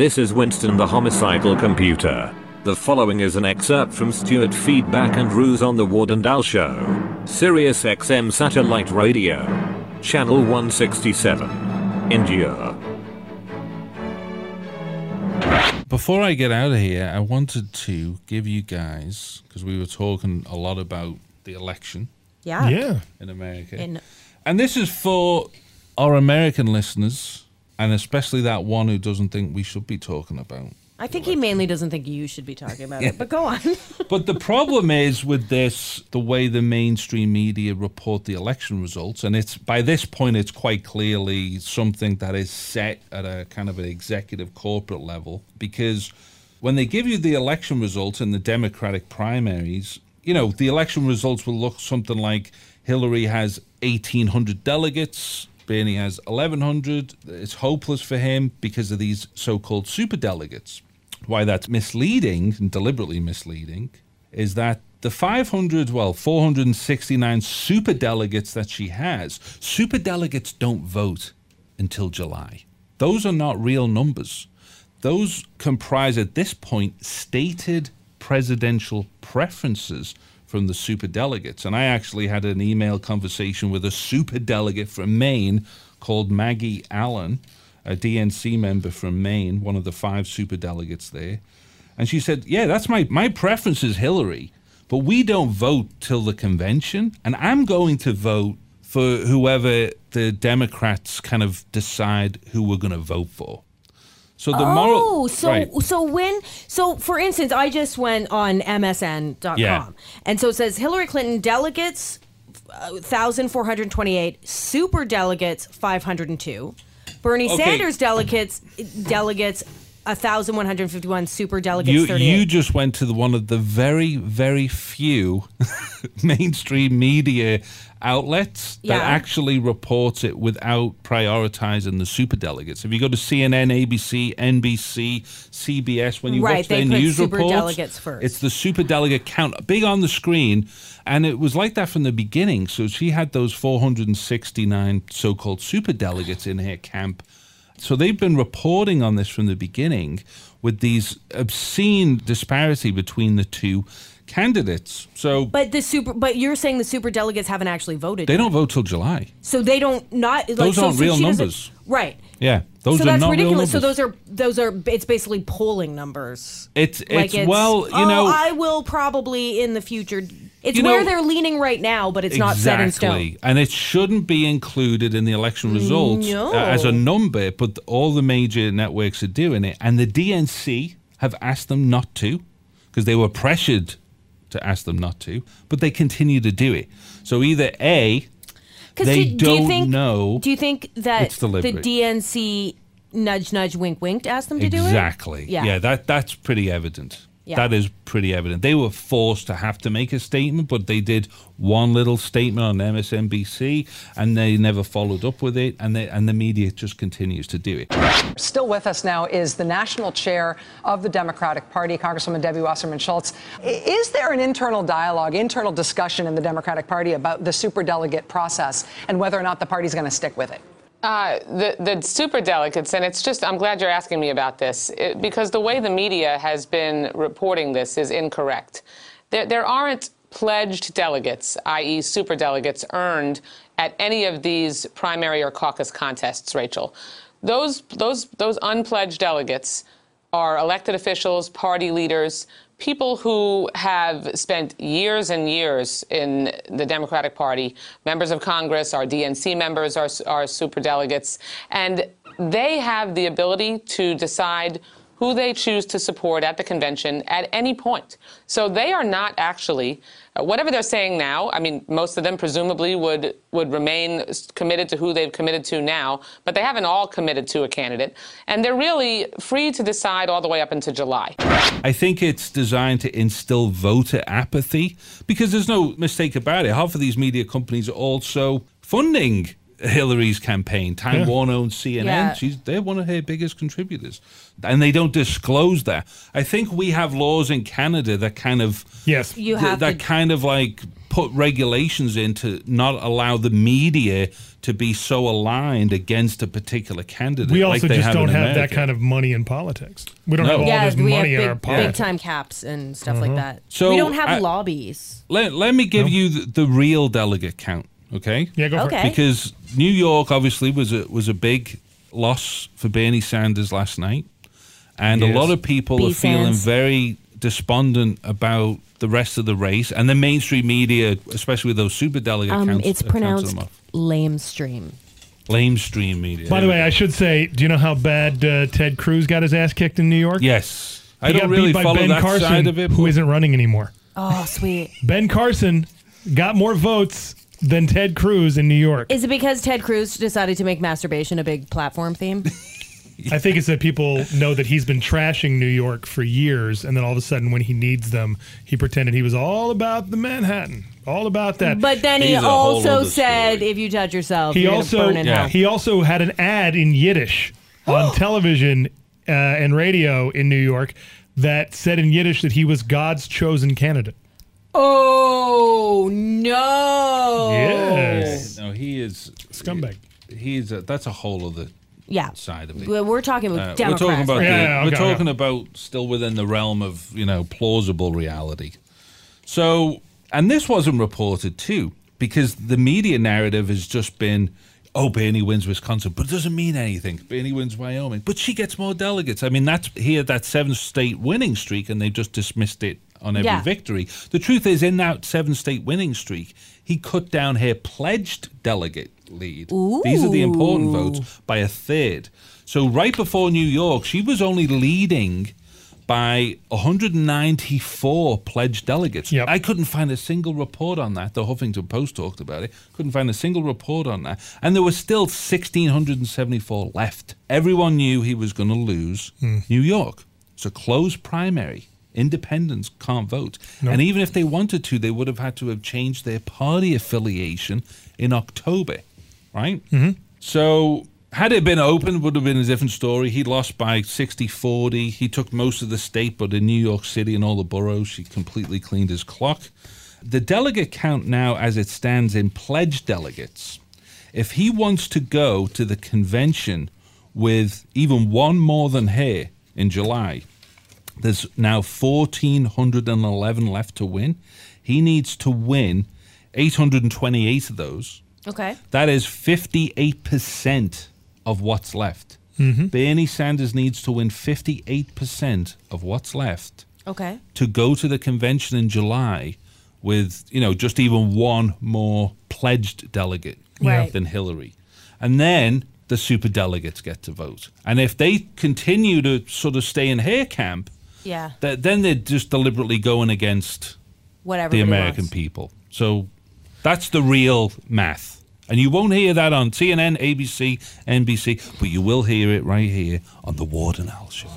This is Winston the Homicidal Computer. The following is an excerpt from Stuart Feedback and Ruse on the Ward and Al Show. Sirius XM Satellite Radio. Channel 167. Endure. Before I get out of here, I wanted to give you guys, because we were talking a lot about the election Yeah. in America. And this is for our American listeners, and especially that one who doesn't think we should be talking about. I think he mainly doesn't think you should be talking about it, but go on. But the problem is with this, the way the mainstream media report the election results, and it's by this point it's quite clearly something that is set at a kind of an executive corporate level, because when they give you the election results in the Democratic primaries, you know, the election results will look something like Hillary has 1,800 delegates, Bernie has 1,100. It's hopeless for him because of these so-called superdelegates. Why that's misleading and deliberately misleading is that the 469 superdelegates that she has, superdelegates don't vote until July. Those are not real numbers. Those comprise at this point stated presidential preferences from the superdelegates. And I actually had an email conversation with a superdelegate from Maine called Maggie Allen, a DNC member from Maine, one of the 5 superdelegates there. And she said, yeah, that's my preference is Hillary, but we don't vote till the convention, and I'm going to vote for whoever the Democrats kind of decide who we're going to vote for. So So for instance, I just went on MSN.com, and so it says Hillary Clinton delegates 1,428, super delegates 502, Bernie Sanders delegates 1,151, super delegates 38. You just went to one of the very, very few mainstream media outlets that actually reports it without prioritizing the superdelegates. If you go to CNN, ABC, NBC, CBS, when you watch their news reports, it's the superdelegate count big on the screen. And it was like that from the beginning. So she had those 469 so-called superdelegates in her camp. So they've been reporting on this from the beginning with these obscene disparity between the two candidates. So, but you're saying the super delegates haven't actually voted. They don't vote till July. So they don't those aren't real numbers, right? Yeah, those so are that's not ridiculous. real numbers. So those are it's basically polling numbers. It's well, you know, I will probably in the future. It's where they're leaning right now, but it's not set in stone. And it shouldn't be included in the election results as a number, but all the major networks are doing it. And the DNC have asked them not to, because they were pressured to ask them not to, but they continue to do it. So either A, they don't know. Do you think that the DNC nudge, nudge, wink, wink asked them to do it? Exactly. Yeah, that's pretty evident. Yeah. That is pretty evident. They were forced to have to make a statement, but they did one little statement on MSNBC, and they never followed up with it, and the media just continues to do it. Still with us now is the national chair of the Democratic Party, Congresswoman Debbie Wasserman Schultz. Is there an internal dialogue, internal discussion in the Democratic Party about the superdelegate process and whether or not the party's going to stick with it? The superdelegates, and it's just, I'm glad you're asking me about this, because the way the media has been reporting this is incorrect. There aren't pledged delegates, i.e. superdelegates, earned at any of these primary or caucus contests, Rachel. Those unpledged delegates are elected officials, party leaders, people who have spent years and years in the Democratic Party, members of Congress, our DNC members are superdelegates, and they have the ability to decide who they choose to support at the convention at any point. So they are not actually, whatever they're saying now, I mean, most of them presumably would remain committed to who they've committed to now, but they haven't all committed to a candidate. And they're really free to decide all the way up into July. I think it's designed to instill voter apathy, because there's no mistake about it. Half of these media companies are also funding Hillary's campaign. Time Warner owns CNN. Yeah. They're one of her biggest contributors. And they don't disclose that. I think we have laws in Canada that kind of You have that to- kind of like put regulations in to not allow the media to be so aligned against a particular candidate. We also like they just have don't in have that America. kind of money in politics. We don't No. have all Yeah, this we money in our have big politics. time caps and stuff like that. So we don't have I- lobbies. Let me give you the real delegate count, okay? Yeah, go for Okay. it. Because New York obviously was a big loss for Bernie Sanders last night, and a Yes. lot of people are feeling B-Sands. very despondent about the rest of the race, and the mainstream media, especially with those super delegate counts, It's counts pronounced them off. lamestream. Lamestream media. By the way, I should say, do you know how bad Ted Cruz got his ass kicked in New York? yes, I He don't got really beat by follow Ben that Carson, side of it. who but- isn't running anymore. Oh, sweet. Ben Carson got more votes than Ted Cruz in New York. Is it because Ted Cruz decided to make masturbation a big platform theme? I think it's that people know that he's been trashing New York for years, and then all of a sudden, when he needs them, he pretended he was all about the Manhattan, all about that. But then he He's a whole also other said, story. if you touch yourself, he you're also going to burn in hell. he also had an ad in Yiddish on television and radio in New York that said in Yiddish that he was God's chosen candidate. Oh, no. Yes. No, he is Scumbag. That's a whole other Yeah. side of it. We're talking about We're Democrats. talking about Yeah, we're okay, talking about still within the realm of plausible reality. So, and this wasn't reported too, because the media narrative has just been, oh, Bernie wins Wisconsin, but it doesn't mean anything. Bernie wins Wyoming, but she gets more delegates. I mean, he had that 7-state winning streak, and they just dismissed it on every Yeah. victory. The truth is, in that 7-state winning streak, he cut down her pledged delegate lead. These are the important votes by a third. So right before New York, she was only leading by 194 pledged delegates. Yep. I couldn't find a single report on that. The Huffington Post talked about it. Couldn't find a single report on that. And there were still 1,674 left. Everyone knew he was going to lose New York. It's a closed primary. Independents can't vote. And even if they wanted to, they would have had to have changed their party affiliation in October, right? So had it been open, would have been a different story. He lost by 60-40. He took most of the state, but in New York City and all the boroughs, she completely cleaned his clock. The delegate count now, as it stands in pledged delegates, if he wants to go to the convention with even one more than her in July, there's now 1,411 left to win. He needs to win 828 of those. Okay. That is 58% of what's left. Bernie Sanders needs to win 58% of what's left Okay. to go to the convention in July with, just even one more pledged delegate Right. than Hillary. And then the super delegates get to vote. And if they continue to sort of stay in her camp, Yeah. then they're just deliberately going against Whatever. the American people. So that's the real math. And you won't hear that on CNN, ABC, NBC, but you will hear it right here on the Ward and Al Show.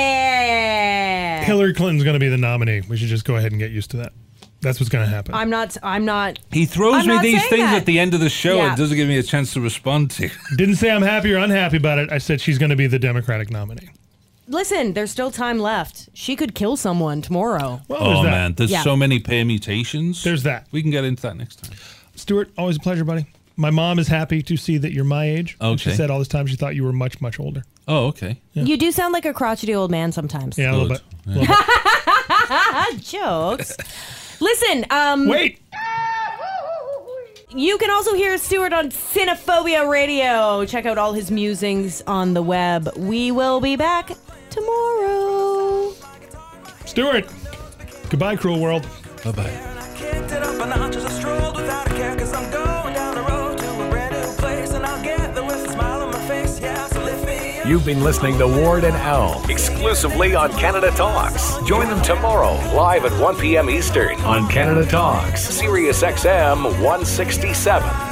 Yeah. Hillary Clinton's going to be the nominee. We should just go ahead and get used to that. That's what's going to happen. I'm not. He throws I'm me not these saying things that. at the end of the show Yeah. and doesn't give me a chance to respond to. Didn't say I'm happy or unhappy about it. I said she's going to be the Democratic nominee. Listen, there's still time left. She could kill someone tomorrow. Well, there's Oh, that. man. There's Yeah. so many permutations. There's that. We can get into that next time. Stuart, always a pleasure, buddy. My mom is happy to see that you're my age. And She Okay. said all this time she thought you were much, much older. Oh, okay. You do sound like a crotchety old man sometimes. Yeah, a little Good. bit. A little bit. Jokes. Listen, Wait. you can also hear Stuart on Cinephobia Radio. Check out all his musings on the web. We will be back tomorrow. Stuart. Goodbye, cruel world. Bye-bye. Kicked it up a notch as I strolled without a care, 'cause I'm going down the road to a brand new place, and I'll get there with a smile on my face. Yeah, so lift me up. You've been listening to Ward and Al exclusively on Canada Talks. Join them tomorrow live at 1 p.m. Eastern on Canada Talks, Sirius XM 167.